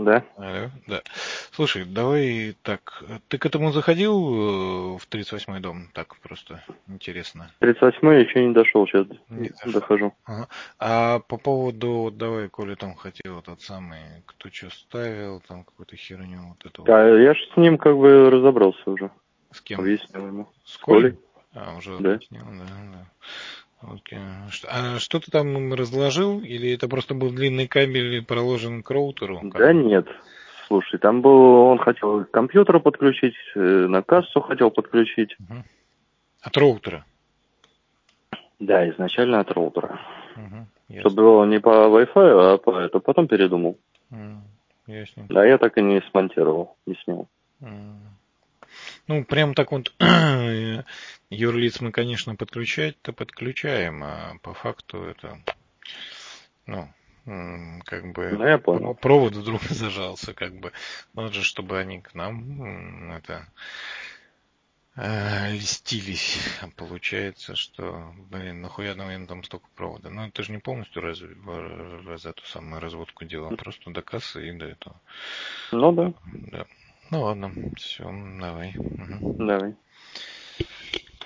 Да. Алло, да. Слушай, давай так. Ты к этому заходил в 38-й дом? Так просто интересно. 38-й еще не дошел, сейчас Не дошел. дохожу. Ага. А по поводу, давай, Коля там хотел тот самый, кто что ставил, там какую-то херню, вот эту. А я ж с ним как бы разобрался уже. С кем? Объяснил ему. С С Колей. Колей? А, уже Да. объяснил, да. Окей. А что ты там разложил? Или это просто был длинный кабель проложен к роутеру? Да нет. Слушай, там был, он хотел к компьютеру подключить, на кассу хотел подключить. Угу. От роутера? Да, изначально от роутера. Угу. Чтобы Ясно. было не по Wi-Fi, а по это. Потом передумал. Ясненько. Да, я так и не смонтировал, не снял. Ну, прям так вот юрлиц мы, конечно, подключать-то подключаем, а по факту это, ну, как бы Ну, я понял. провод вдруг зажался, как бы. Надо же, чтобы они к нам это льстились. А получается, что, блин, нахуя нам там столько провода? Ну, это же не полностью раз эту самую разводку делал, просто до кассы и до этого. Ну да, Да. Ну ладно, все, давай. Мгм. давай.